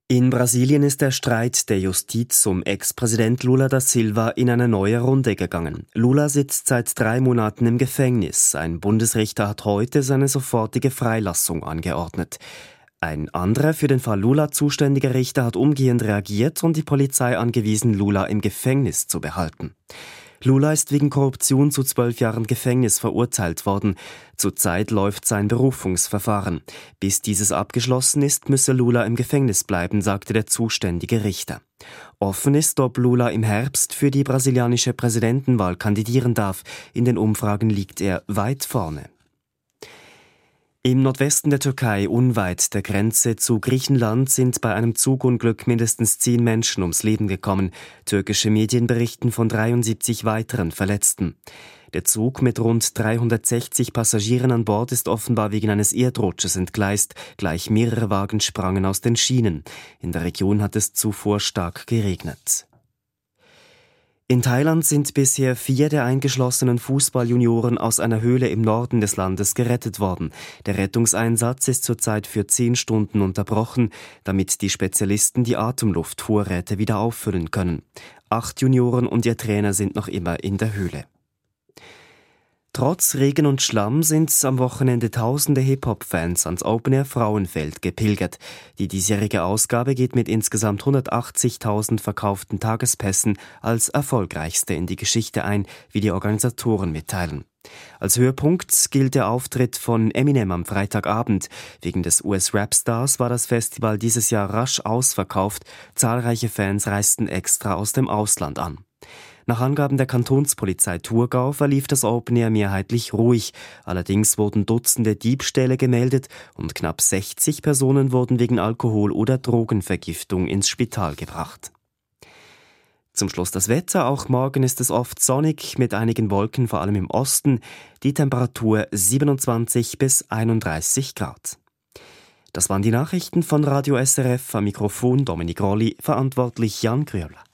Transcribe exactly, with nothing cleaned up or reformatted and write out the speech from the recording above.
In Brasilien ist der Streit der Justiz um Ex-Präsident Lula da Silva in eine neue Runde gegangen. Lula sitzt seit drei Monaten im Gefängnis. Ein Bundesrichter hat heute seine sofortige Freilassung angeordnet. Ein anderer für den Fall Lula zuständiger Richter hat umgehend reagiert und die Polizei angewiesen, Lula im Gefängnis zu behalten. Lula ist wegen Korruption zu zwölf Jahren Gefängnis verurteilt worden. Zurzeit läuft sein Berufungsverfahren. Bis dieses abgeschlossen ist, müsse Lula im Gefängnis bleiben, sagte der zuständige Richter. Offen ist, ob Lula im Herbst für die brasilianische Präsidentenwahl kandidieren darf. In den Umfragen liegt er weit vorne. Im Nordwesten der Türkei, unweit der Grenze zu Griechenland, sind bei einem Zugunglück mindestens zehn Menschen ums Leben gekommen. Türkische Medien berichten von dreiundsiebzig weiteren Verletzten. Der Zug mit rund dreihundertsechzig Passagieren an Bord ist offenbar wegen eines Erdrutsches entgleist. Gleich mehrere Wagen sprangen aus den Schienen. In der Region hat es zuvor stark geregnet. In Thailand sind bisher vier der eingeschlossenen Fußballjunioren aus einer Höhle im Norden des Landes gerettet worden. Der Rettungseinsatz ist zurzeit für zehn Stunden unterbrochen, damit die Spezialisten die Atemluftvorräte wieder auffüllen können. Acht Junioren und ihr Trainer sind noch immer in der Höhle. Trotz Regen und Schlamm sind am Wochenende tausende Hip-Hop-Fans ans Open-Air Frauenfeld gepilgert. Die diesjährige Ausgabe geht mit insgesamt hundertachtzigtausend verkauften Tagespässen als erfolgreichste in die Geschichte ein, wie die Organisatoren mitteilen. Als Höhepunkt gilt der Auftritt von Eminem am Freitagabend. Wegen des U S-Rap-Stars war das Festival dieses Jahr rasch ausverkauft. Zahlreiche Fans reisten extra aus dem Ausland an. Nach Angaben der Kantonspolizei Thurgau verlief das Open Air mehrheitlich ruhig. Allerdings wurden Dutzende Diebstähle gemeldet und knapp sechzig Personen wurden wegen Alkohol- oder Drogenvergiftung ins Spital gebracht. Zum Schluss das Wetter. Auch morgen ist es oft sonnig mit einigen Wolken, vor allem im Osten. Die Temperatur siebenundzwanzig bis einunddreißig Grad. Das waren die Nachrichten von Radio S R F. Am Mikrofon Dominik Rolli, verantwortlich Jan Gröller.